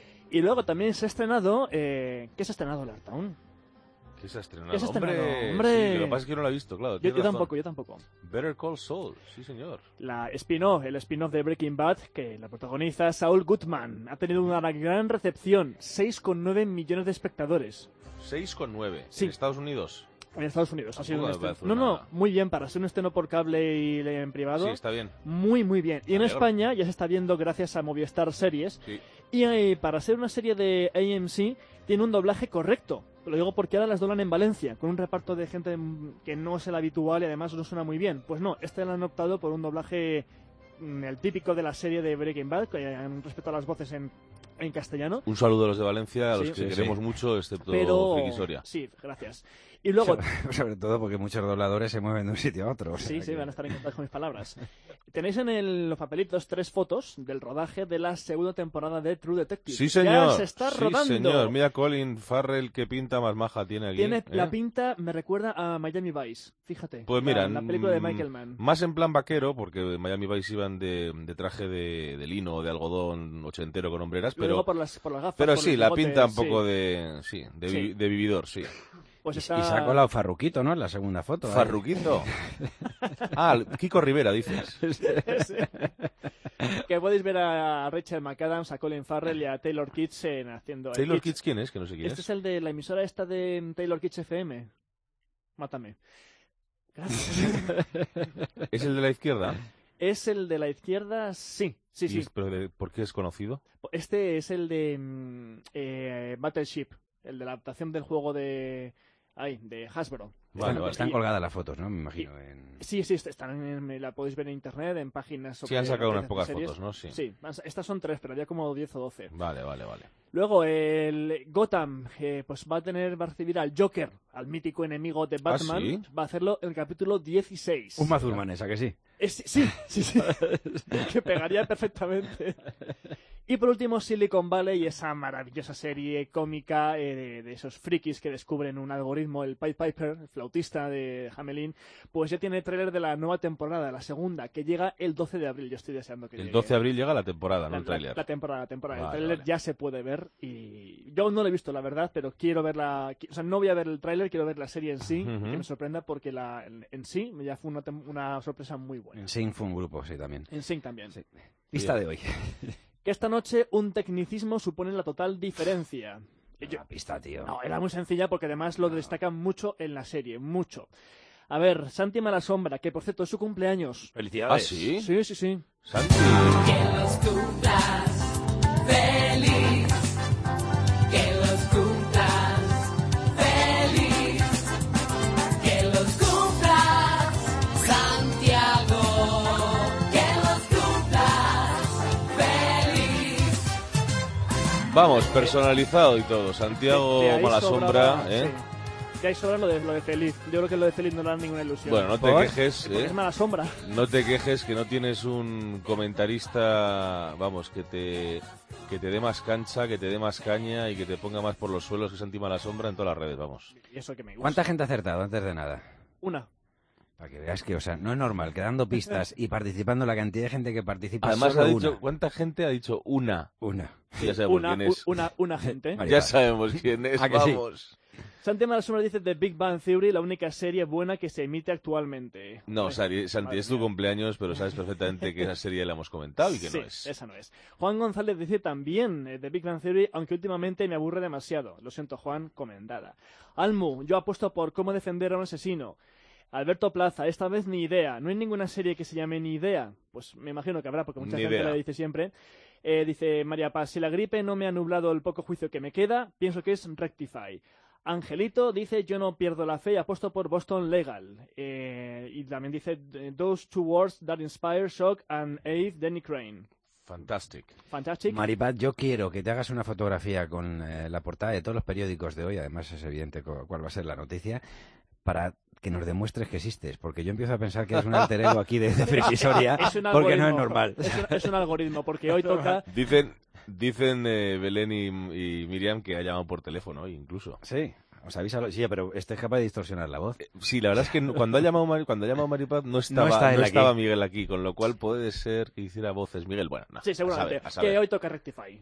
Y luego también se ha estrenado... Eh, ¿Qué se ha estrenado, Lartown? ¿Qué se ha estrenado? ¿Qué se ha estrenado? Hombre, Hombre. sí, lo que pasa es que yo no lo he visto, claro. Yo, tienes yo razón. tampoco, yo tampoco. Better Call Saul, sí señor. La spin-off, el spin-off de Breaking Bad, que la protagoniza Saul Goodman. Ha tenido una gran recepción, seis coma nueve millones de espectadores. seis coma nueve Sí. en Estados Unidos. En Estados Unidos. Ha sido un Tampoco me estreno- parece No, no, una- muy bien, para ser un estreno por cable y en privado. Sí, está bien. Muy, muy bien. Y en Me alegro. España ya se está viendo gracias a Movistar Series. Sí. Y eh, para ser una serie de A M C, tiene un doblaje correcto. Lo digo porque ahora las doblan en Valencia, con un reparto de gente mm, que no es el habitual y además no suena muy bien. Pues no, este lo han optado por un doblaje mm, el típico de la serie de Breaking Bad, que han respetado las voces en, en castellano. Un saludo a los de Valencia, a los Sí, que sí, queremos sí. mucho, excepto Pero... Frikisoria. Sí, gracias. Y luego... Sobre todo porque muchos dobladores se mueven de un sitio a otro. o sea Sí, sí, que- van a estar en contacto con mis palabras. Tenéis en el- los papelitos tres fotos del rodaje de la segunda temporada de True Detective. Sí, señor. Ya se está sí, rodando. señor. Mira Colin Farrell, qué pinta más maja tiene aquí. Tiene ¿eh? la pinta, me recuerda a Miami Vice, fíjate. Pues la- mira, la, película de mm, Michael Mann. Más en plan vaquero, porque en Miami Vice iban de, de traje de, de lino o de algodón ochentero con hombreras, Lo pero, digo por las, por las gafas. pero por sí, los la bigotes, pinta un sí. poco de, sí, de, vi- Sí. de vividor, sí. Pues Y- está... Y se ha colado Farruquito, ¿no? En la segunda foto. ¿eh? Farruquito. Ah, Kiko Rivera, dices. Sí. Que podéis ver a Rachel McAdams, a Colin Farrell y a Taylor Kitsch en haciendo... ¿Taylor Kitsch. Kitsch quién es? Que no sé quién Este es. es el de la emisora esta de Taylor Kitsch F M. Mátame. Gracias. ¿Es el de la izquierda? ¿Es el de la izquierda? Sí, sí, ¿Y sí. es- pero de- ¿Por qué es conocido? Este es el de mm, eh, Battleship, el de la adaptación del juego de... Ay, de Hasbro. Vale, Están- vale. Están y- colgadas las fotos, ¿no? Me imagino. En... Sí, sí, están en- la podéis ver en internet, en páginas sobre... Sí, han sacado unas de pocas series. fotos, ¿no? Sí. Sí, han- estas son tres, pero había como diez o doce. Vale, vale, vale. Luego, el Gotham, eh, pues va a tener, va a recibir al Joker, al mítico enemigo de Batman. ¿sí? Va a hacerlo en el capítulo dieciséis. Un mazurmanés, ¿a que sí? Es- sí, sí, sí. Que pegaría perfectamente. Y por último, Silicon Valley, esa maravillosa serie cómica eh, de, de esos frikis que descubren un algoritmo, el Pied Piper, el flautista de Hamelin, pues ya tiene tráiler de la nueva temporada, la segunda, que llega el doce de abril. Yo estoy deseando que El llegue. doce de abril llega la temporada, no La, el tráiler. la- la temporada, la temporada. Vale, el tráiler vale. ya se puede ver y yo no lo he visto, la verdad, pero quiero ver la... O sea, no voy a ver el tráiler, quiero ver la serie en sí, Ujú. que me sorprenda porque la, en, en sí ya fue una, tem- una sorpresa muy buena. En Sync fue un grupo, sí, también. En Sync también. Lista de hoy. Que esta noche un tecnicismo supone la total diferencia. Y yo- La pista, tío. no, era muy sencilla porque además lo destacan mucho en la serie, mucho. A ver, Santi Malasombra, que por cierto es su cumpleaños. Felicidades. ¿Ah, sí? Sí, sí, sí. Santi. Que los cumplas feliz, que los cumplas feliz, que los cumplas Santiago, que los cumplas feliz. Vamos, personalizado y todo. Santiago De ahí Malasombra, sobraba- ¿eh? sí. De ahí sobra lo de, lo de feliz. Yo creo que lo de feliz no le da ninguna ilusión. Bueno, no te ¿Por? quejes, Porque ¿eh? es mala sombra. No te quejes que no tienes un comentarista, vamos, que te que te dé más cancha, que te dé más caña y que te ponga más por los suelos que Santi Malasombra en todas las redes, vamos. Y eso que me gusta. ¿Cuánta gente ha acertado antes de nada? Una. Para que veas que, o sea, no es normal que dando pistas y participando la cantidad de gente que participa. Además solo ha dicho, una. ¿cuánta gente ha dicho una? Una. Ya sabemos Una, quién es. u- una, una gente. Vale. Ya sabemos quién es, ¿A que sí? vamos. Santi Malasombra dice The Big Bang Theory, la única serie buena que se emite actualmente. No, Pues, Sari- Santi, madre es tu mía. cumpleaños, pero sabes perfectamente que esa serie la hemos comentado y que Sí, no es. esa no es. Juan González dice también eh, The Big Bang Theory, aunque últimamente me aburre demasiado. Lo siento, Juan, comentada. Almu, yo apuesto por cómo defender a un asesino. Alberto Plaza, esta vez ni idea. No hay ninguna serie que se llame Ni idea. Pues me imagino que habrá, porque mucha Ni gente idea. lo dice siempre. Eh, dice María Paz, si la gripe no me ha nublado el poco juicio que me queda, pienso que es Rectify. Angelito dice, yo no pierdo la fe y apuesto por Boston Legal. Eh, y también dice, those two words that inspire shock and aid Danny Crane. Fantastic. Fantastic. Maripaz, yo quiero que te hagas una fotografía con eh, la portada de todos los periódicos de hoy, además es evidente cu- cuál va a ser la noticia, para que nos demuestres que existes, porque yo empiezo a pensar que es un alter ego aquí de, de Frikisoria, Es un porque no es algoritmo, normal. Es un, es un algoritmo, porque hoy toca... Dicen, dicen eh, Belén y, y Miriam que ha llamado por teléfono hoy, incluso. Sí, os avisa, sí, pero este es capaz de distorsionar la voz. Sí, la verdad es que no- cuando ha llamado Mari- cuando ha llamado Maripaz no estaba, No está él no aquí. estaba Miguel aquí, con lo cual puede ser que hiciera voces Miguel. Bueno, no, Sí, seguramente. a saber, a saber. Que hoy toca Rectify.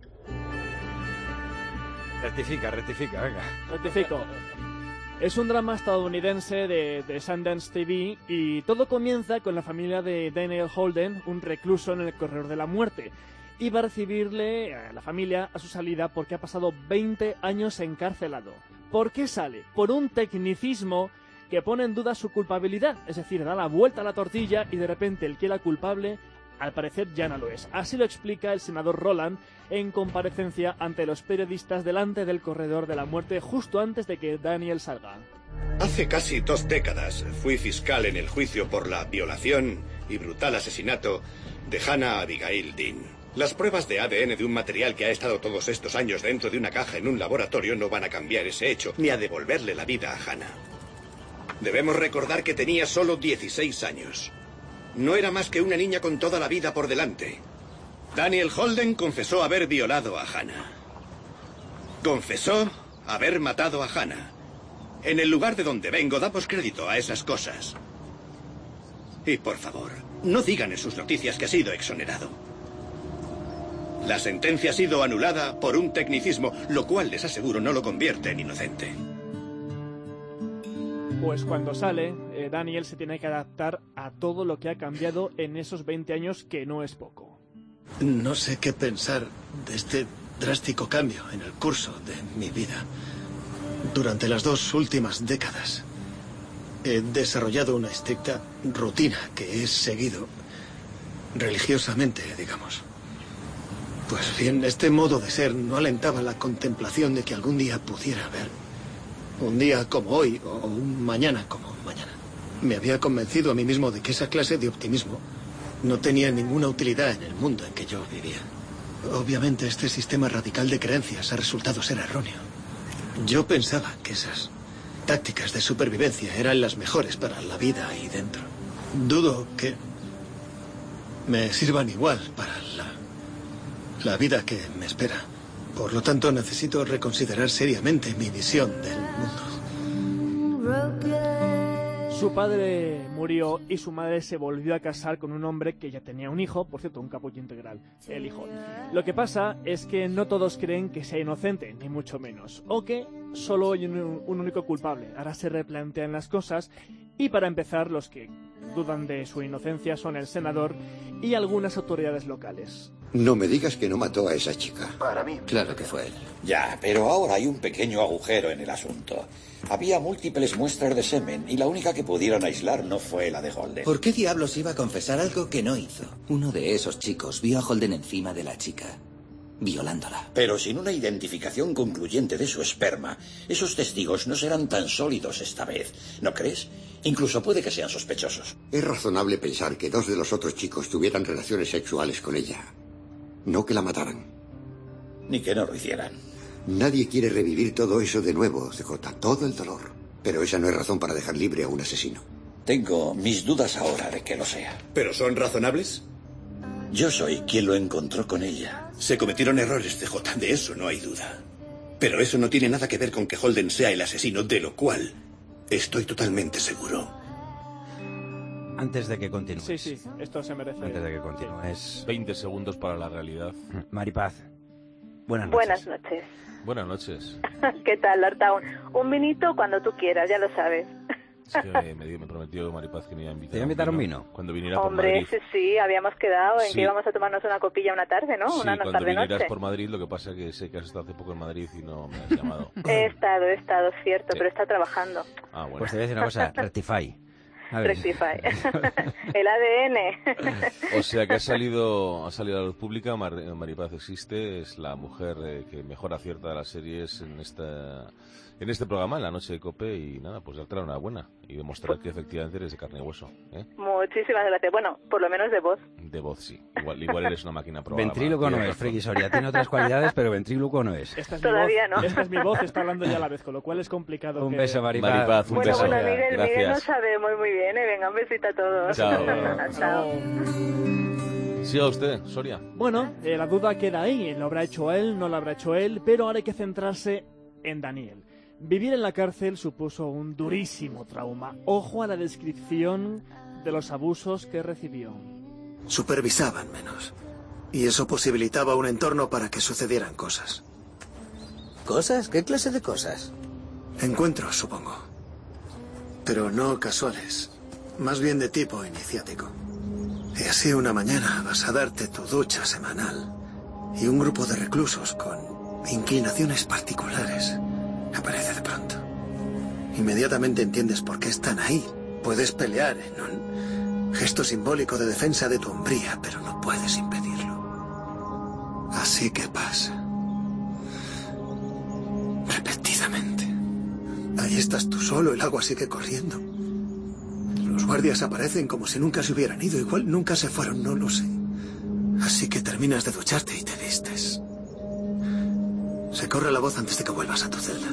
Rectifica, rectifica, venga. Rectifico. Es un drama estadounidense de, de Sundance T V y todo comienza con la familia de Daniel Holden, un recluso en el corredor de la muerte. Y va a recibirle a la familia a su salida porque ha pasado veinte años encarcelado. ¿Por qué sale? Por un tecnicismo que pone en duda su culpabilidad. Es decir, da la vuelta a la tortilla y de repente el que era culpable, al parecer ya no lo es. Así lo explica el senador Roland en comparecencia ante los periodistas delante del corredor de la muerte justo antes de que Daniel salga. Hace casi dos décadas fui fiscal en el juicio por la violación y brutal asesinato de Hannah Abigail Dean. Las pruebas de A D N de un material que ha estado todos estos años dentro de una caja en un laboratorio no van a cambiar ese hecho, ni a devolverle la vida a Hannah. Debemos recordar que tenía solo dieciséis años. No era más que una niña con toda la vida por delante. Daniel Holden confesó haber violado a Hannah. Confesó haber matado a Hannah. En el lugar de donde vengo damos crédito a esas cosas. Y por favor, no digan en sus noticias que ha sido exonerado. La sentencia ha sido anulada por un tecnicismo, lo cual les aseguro no lo convierte en inocente. Pues cuando sale, eh, Daniel se tiene que adaptar a todo lo que ha cambiado en esos veinte años, que no es poco. No sé qué pensar de este drástico cambio en el curso de mi vida. Durante las dos últimas décadas he desarrollado una estricta rutina que he seguido religiosamente, digamos. Pues bien, este modo de ser no alentaba la contemplación de que algún día pudiera haber un día como hoy o un mañana como mañana. Me había convencido a mí mismo de que esa clase de optimismo no tenía ninguna utilidad en el mundo en que yo vivía. Obviamente este sistema radical de creencias ha resultado ser erróneo. Yo pensaba que esas tácticas de supervivencia eran las mejores para la vida ahí dentro. Dudo que me sirvan igual para la, la vida que me espera. Por lo tanto, necesito reconsiderar seriamente mi visión del mundo. Su padre murió y su madre se volvió a casar con un hombre que ya tenía un hijo, por cierto, un capullo integral, el hijo. Lo que pasa es que no todos creen que sea inocente, ni mucho menos, o que solo hay un, un único culpable. Ahora se replantean las cosas y, para empezar, los que dudan de su inocencia son el senador y algunas autoridades locales. No me digas que no mató a esa chica. Para mí, Claro que fue él. ya, pero ahora hay un pequeño agujero en el asunto. Había múltiples muestras de semen y la única que pudieron aislar no fue la de Holden. ¿Por qué diablos iba a confesar algo que no hizo? Uno de esos chicos vio a Holden encima de la chica, violándola. Pero sin una identificación concluyente de su esperma, esos testigos no serán tan sólidos esta vez, ¿no crees? Incluso puede que sean sospechosos. Es razonable pensar que dos de los otros chicos tuvieran relaciones sexuales con ella. No que la mataran. Ni que no lo hicieran. Nadie quiere revivir todo eso de nuevo, C J. Todo el dolor. Pero esa no es razón para dejar libre a un asesino. Tengo mis dudas ahora de que lo sea. ¿Pero son razonables? Yo soy quien lo encontró con ella. Se cometieron errores, C J, de eso no hay duda. Pero eso no tiene nada que ver con que Holden sea el asesino, de lo cual estoy totalmente seguro. Antes de que continúes. Sí, sí, esto se merece. Antes de que continúes. veinte segundos para la realidad. Maripaz, buenas noches. Buenas noches. Buenas noches. ¿Qué tal, Lord Town? Un vinito cuando tú quieras, ya lo sabes. Es que me, me, me prometió Maripaz que me iba a invitar. ¿Te iba a invitar un vino? Cuando viniera por Hombre, Madrid. sí, sí, habíamos quedado en Sí. que íbamos a tomarnos una copilla una tarde, ¿no? Sí, una cuando tarde-noche. vinieras por Madrid, lo que pasa es que sé que has estado hace poco en Madrid y no me has llamado. He estado, he estado, cierto, Sí. pero está trabajando. Ah, bueno. Pues te voy a decir una cosa, Rectify. Rectify. El A D N. O sea que ha salido, ha salido a la luz pública, Mar, Maripaz existe, es la mujer eh, que mejor acierta de las series en esta... en este programa, en la noche de COPE, y nada, pues darte la enhorabuena y demostrar que efectivamente eres de carne y hueso. ¿eh? Muchísimas gracias. Bueno, por lo menos de voz. De voz, sí. Igual, igual eres una máquina probada. Ventríloco no es, Friki Soria. Tiene otras cualidades, pero ventríloco no es. Esta es Todavía mi voz, no. Esta es mi voz, está hablando ya a la vez, con lo cual es complicado. Un que... beso, Maripaz. Maripaz, un bueno, beso. bueno, Miguel, Gracias. Miguel no sabe muy, muy bien. ¿eh? Venga, un besito a todos. Chao. Chao. Siga usted, Soria. Bueno, eh, la duda queda ahí. ¿Lo habrá hecho él? ¿No lo habrá hecho él? Pero ahora hay que centrarse en Daniel. Vivir en la cárcel supuso un durísimo trauma. Ojo a la descripción de los abusos que recibió. Supervisaban menos. Y eso posibilitaba un entorno para que sucedieran cosas. ¿Cosas? ¿Qué clase de cosas? Encuentros, supongo. Pero no casuales. Más bien de tipo iniciático. Y así una mañana vas a darte tu ducha semanal. Y un grupo de reclusos con inclinaciones particulares aparece de pronto. Inmediatamente entiendes por qué están ahí. Puedes pelear en un gesto simbólico de defensa de tu hombría, pero no puedes impedirlo. Así que pasa. Repetidamente. Ahí estás tú solo, el agua sigue corriendo. Los guardias aparecen como si nunca se hubieran ido. Igual nunca se fueron, no lo sé. Así que terminas de ducharte y te vistes. Se corre la voz antes de que vuelvas a tu celda.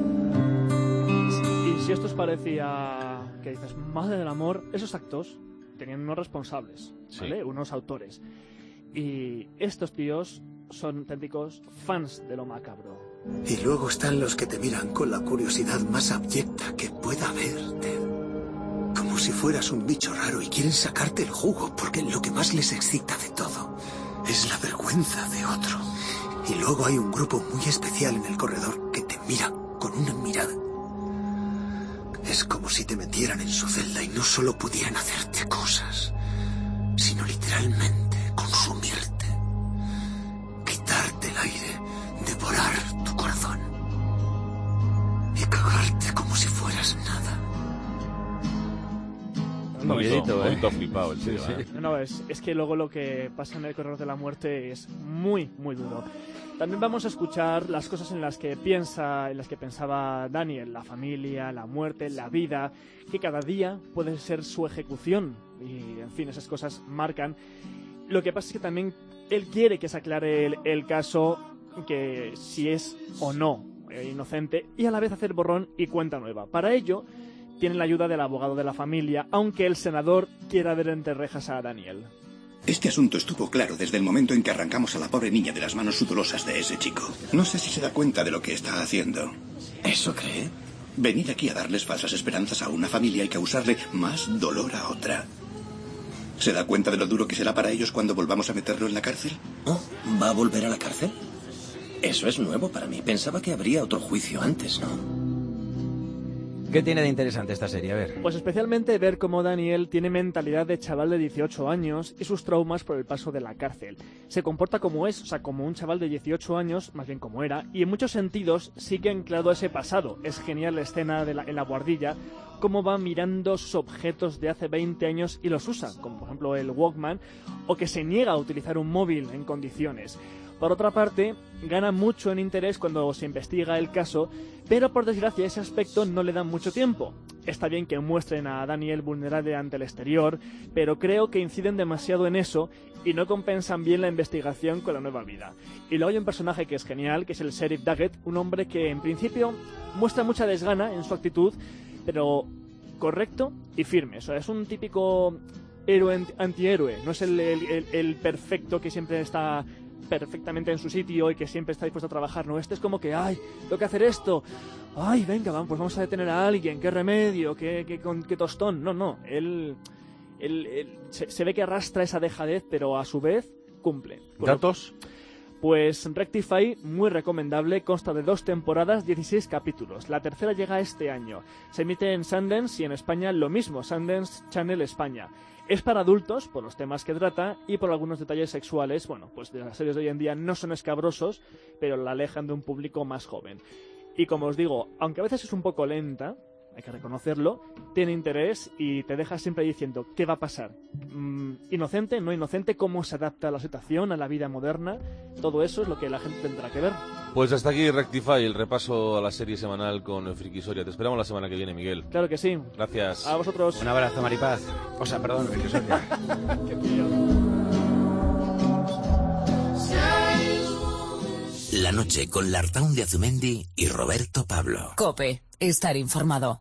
Y si esto os parecía que dices, madre del amor, esos actos tenían unos responsables, ¿vale? Sí. Unos autores. Y estos tíos son auténticos fans de lo macabro. Y luego están los que te miran con la curiosidad más abyecta que pueda haberte. Como si fueras un bicho raro y quieren sacarte el jugo, porque lo que más les excita de todo es la vergüenza de otro. Y luego hay un grupo muy especial en el corredor que te mira con una mirada. Es como si te metieran en su celda y no solo pudieran hacerte cosas, sino literalmente consumirte, quitarte el aire, devorar tu corazón y cagarte como si fueras nada. Un poquito, ¿eh? Un poquito flipado el tío, sí, sí. ¿eh? No, es, es que luego lo que pasa en el corredor de la muerte es muy, muy duro. También vamos a escuchar las cosas en las que piensa, en las que pensaba Daniel, la familia, la muerte, la vida, que cada día puede ser su ejecución. Y, en fin, esas cosas marcan. Lo que pasa es que también él quiere que se aclare el, el caso, que si es o no eh, inocente, y a la vez hacer borrón y cuenta nueva. Para ello, tiene la ayuda del abogado de la familia, aunque el senador quiera ver entre rejas a Daniel. Este asunto estuvo claro desde el momento en que arrancamos a la pobre niña de las manos sudorosas de ese chico. No sé si se da cuenta de lo que está haciendo. ¿Eso cree? Venir aquí a darles falsas esperanzas a una familia y causarle más dolor a otra. ¿Se da cuenta de lo duro que será para ellos cuando volvamos a meterlo en la cárcel? Oh, ¿va a volver a la cárcel? Eso es nuevo para mí. Pensaba que habría otro juicio antes, ¿no? ¿Qué tiene de interesante esta serie? A ver. Pues especialmente ver cómo Daniel tiene mentalidad de chaval de dieciocho años y sus traumas por el paso de la cárcel. Se comporta como es, o sea, como un chaval de dieciocho años, más bien como era, y en muchos sentidos sigue anclado a ese pasado. Es genial la escena de la, en la guardilla, cómo va mirando sus objetos de hace veinte años y los usa, como por ejemplo el Walkman, o que se niega a utilizar un móvil en condiciones. Por otra parte, gana mucho en interés cuando se investiga el caso, pero por desgracia ese aspecto no le da mucho tiempo. Está bien que muestren a Daniel vulnerable ante el exterior, pero creo que inciden demasiado en eso y no compensan bien la investigación con la nueva vida. Y luego hay un personaje que es genial, que es el Sheriff Daggett, un hombre que en principio muestra mucha desgana en su actitud, pero correcto y firme. O sea, es un típico héroe antihéroe, no es el, el, el, el perfecto que siempre está perfectamente en su sitio y que siempre está dispuesto a trabajar. No, este es como que, ay, tengo que hacer esto, ay, venga, vamos, pues vamos a detener a alguien, qué remedio, qué, qué, qué tostón. No, no, él, él, él se, se ve que arrastra esa dejadez, pero a su vez cumple. ¿Datos? Pues Rectify, muy recomendable, consta de dos temporadas, dieciséis capítulos. La tercera llega este año. Se emite en Sundance y en España lo mismo, Sundance Channel España. Es para adultos, por los temas que trata, y por algunos detalles sexuales, bueno, pues de las series de hoy en día no son escabrosos, pero la alejan de un público más joven. Y como os digo, aunque a veces es un poco lenta, hay que reconocerlo, tiene interés y te deja siempre diciendo qué va a pasar. Mm, inocente, no inocente, cómo se adapta a la situación, a la vida moderna. Todo eso es lo que la gente tendrá que ver. Pues hasta aquí Rectify, el repaso a la serie semanal con Frikisoria. Te esperamos la semana que viene, Miguel. Claro que sí. Gracias. A vosotros. Un abrazo, Maripaz. O sea, perdón, Frikisoria. Qué tío. La noche con Lartaun de Azumendi y Roberto Pablo. COPE, estar informado.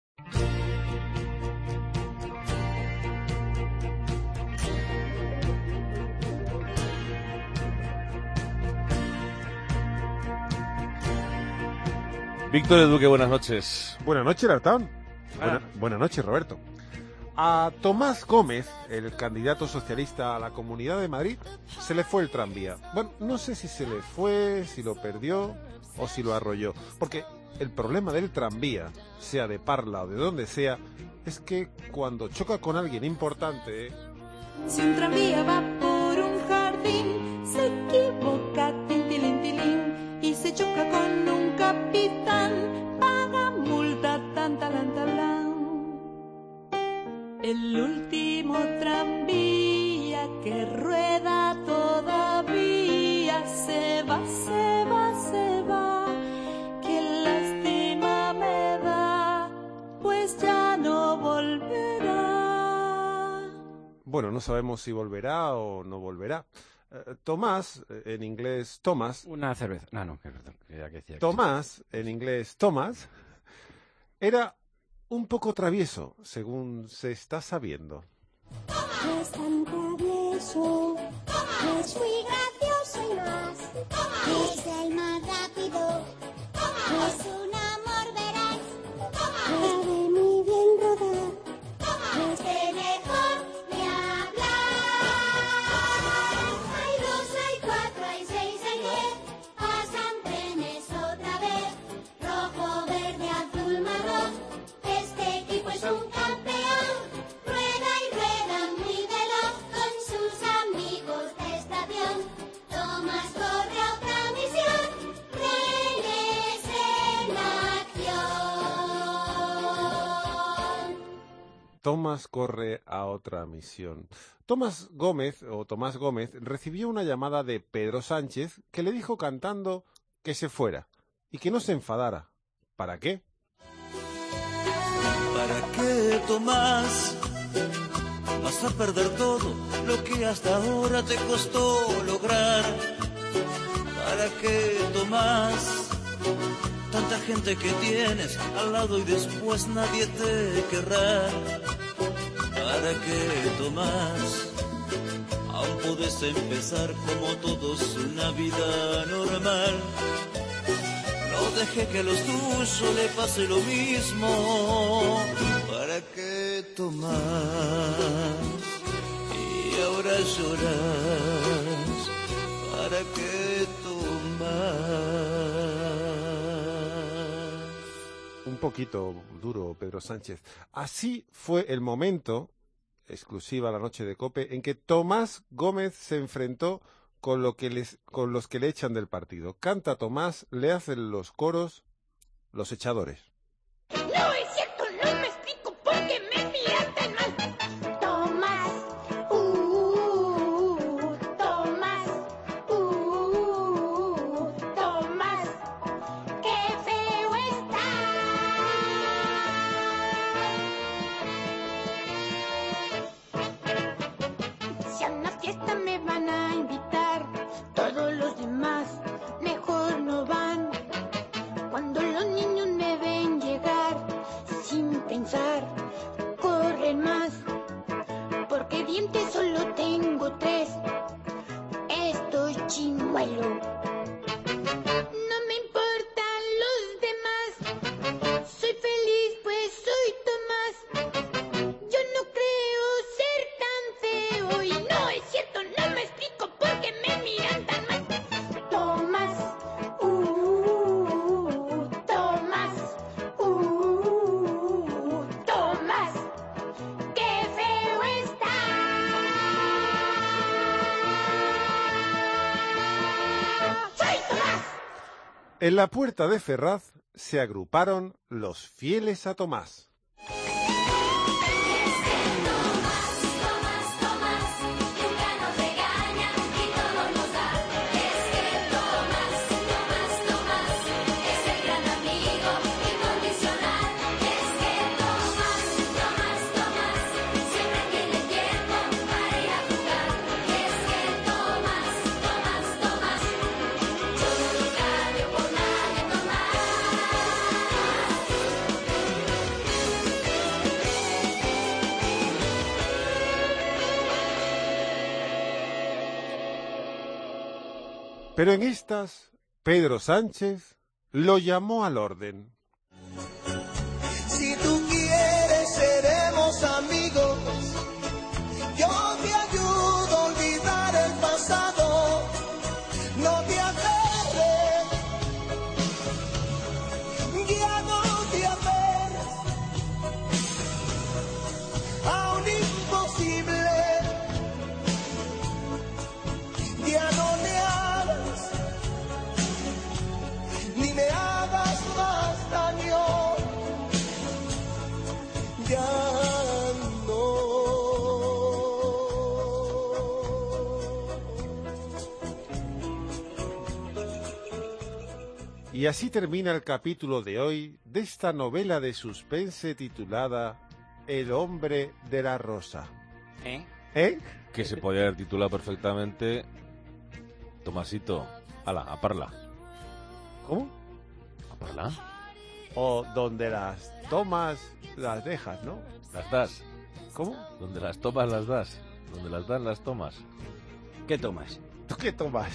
Víctor Duque, buenas noches. Buenas noches, Lartaun. Buena, buenas noches, Roberto. A Tomás Gómez, el candidato socialista a la Comunidad de Madrid, se le fue el tranvía. Bueno, no sé si se le fue, si lo perdió o si lo arrolló. Porque el problema del tranvía, sea de Parla o de donde sea, es que cuando choca con alguien importante... Si un tranvía va por un jardín, se equivoca, tintilín, tilín, y se choca con un capitán, paga multa, tan, talán, talán. El último tranvía que rueda todavía se va, se va, se va. Qué lástima me da, pues ya no volverá. Bueno, no sabemos si volverá o no volverá. Eh, Tomás, en inglés Thomas... Una cerveza. No, no, perdón. Ya que decía que Tomás, en inglés Thomas, era... un poco travieso, según se está sabiendo. No es tan travieso, no es muy gracioso y más. Es el más rápido, es un amor veraz. Sabe muy bien rodar, es de mejor de hablar. Hay dos, hay cuatro, hay seis, hay diez. Pasan trenes otra vez. Rojo, verde, azul, marrón. Este equipo es un campeón, rueda y rueda muy veloz con sus amigos de estación. Tomás corre a otra misión, trenes en acción. Tomás corre a otra misión. Tomás Gómez, o Tomás Gómez, recibió una llamada de Pedro Sánchez que le dijo cantando que se fuera y que no se enfadara. ¿Para qué? ¿Para qué, Tomás? Vas a perder todo lo que hasta ahora te costó lograr. ¿Para qué, Tomás? Tanta gente que tienes al lado y después nadie te querrá. ¿Para qué, Tomás? Aún puedes empezar como todos una vida normal. No deje que a los tuyos le pase lo mismo. ¿Para qué, Tomás? Y ahora lloras. ¿Para qué, Tomás? Un poquito duro, Pedro Sánchez. Así fue el momento, exclusiva la noche de COPE, en que Tomás Gómez se enfrentó con, lo que les, con los que le echan del partido. Canta Tomás, le hacen los coros los echadores. No es cierto, no me explico por qué me miraste mal. Tomás, uh, Tomás, uh, Tomás, qué feo estás. Si a una fiesta me van a invitar, todos los demás mejor no van. Cuando los niños me ven En la puerta de Ferraz se agruparon los fieles a Tomás. Pero en estas, Pedro Sánchez lo llamó al orden. Si tú quieres, seremos amigos. Yo te ayudo a olvidar el pasado. No te aferres. Ya no te aferres a un imposible. Ya no le hagas, ni me hagas más daño. Ya no. Y así termina el capítulo de hoy de esta novela de suspense titulada El hombre de la rosa. ¿Eh? ¿Eh? Que se podría haber titulado perfectamente Tomasito, ala, a parla. ¿Cómo? ¿A parla? O donde las tomas las dejas, ¿no? Las das. ¿Cómo? Donde las tomas las das. Donde las das las tomas. ¿Qué tomas? ¿Tú qué tomas?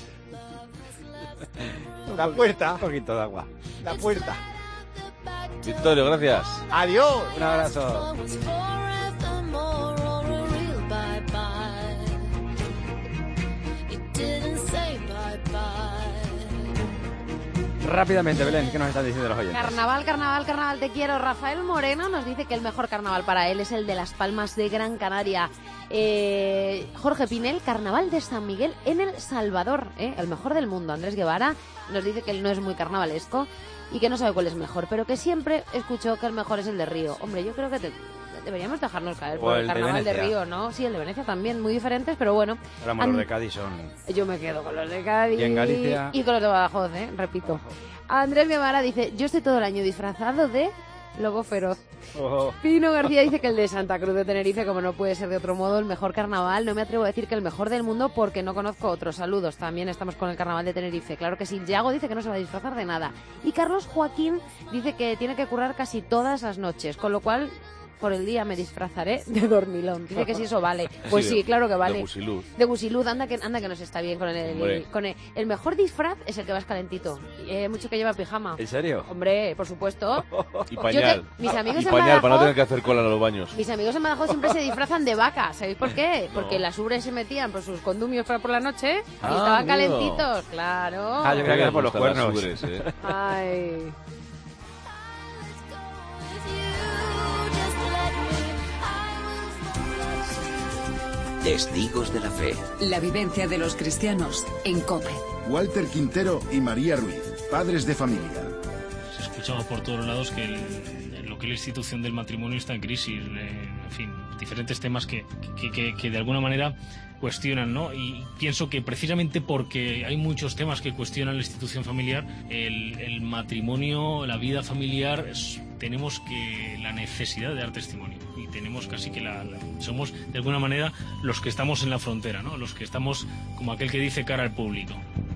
La puerta. Un poquito de agua. La puerta. Victorio, gracias. Adiós. Un abrazo. Rápidamente, Belén, ¿qué nos están diciendo los oyentes? Carnaval, carnaval, carnaval, te quiero. Rafael Moreno nos dice que el mejor carnaval para él es el de Las Palmas de Gran Canaria. Eh, Jorge Pinel, carnaval de San Miguel en El Salvador, ¿eh? El mejor del mundo. Andrés Guevara nos dice que él no es muy carnavalesco y que no sabe cuál es mejor, pero que siempre escuchó que el mejor es el de Río. Hombre, yo creo que te, deberíamos dejarnos caer por O el, el de carnaval de, Venecia. Río, ¿no? Sí, el de Venecia también, muy diferentes, pero bueno. Éramos And- los de Cádiz, son... Yo me quedo con los de Cádiz Y en Galicia- y con los de Badajoz, ¿eh? Repito. Andrés Guevara dice, yo estoy todo el año disfrazado de lobo feroz. Oh. Pino García dice que el de Santa Cruz de Tenerife, como no puede ser de otro modo, el mejor carnaval. No me atrevo a decir que el mejor del mundo porque no conozco otros. Saludos, también estamos con el carnaval de Tenerife. Claro que sí. Yago dice que no se va a disfrazar de nada. Y Carlos Joaquín dice que tiene que currar casi todas las noches, con lo cual por el día me disfrazaré de dormilón. Dice que si eso vale. Pues sí, de- claro que vale. De gusiluz. De gusiluz, anda que, anda que nos está bien con el, Hombre. con el... El mejor disfraz es el que vas calentito. Eh, mucho que lleva pijama. ¿En serio? Hombre, por supuesto. Y Yo pañal. te- mis amigos y en pañal, para no Badajoz- tener que hacer cola en los baños. Mis amigos en Badajoz siempre se disfrazan de vaca. ¿Sabéis por qué? Porque las ubres se metían por sus condumios para por la noche y Ah, estaban amigo. calentitos. Claro. Ah, yo creía que era por los Gustan las cuernos. ubres, ¿eh? Ay. Testigos de la fe. La vivencia de los cristianos en COPE. Walter Quintero y María Ruiz, padres de familia. Se escuchaba por todos lados que el- lo que es la institución del matrimonio está en crisis, eh, en fin, diferentes temas que, que, que- que de alguna manera cuestionan, ¿no? Y pienso que precisamente porque hay muchos temas que cuestionan la institución familiar, el, el matrimonio, la vida familiar, es- tenemos que la necesidad de dar testimonio y tenemos casi que la, la- somos de alguna manera los que estamos en la frontera, ¿no? Los que estamos como aquel que dice cara al público.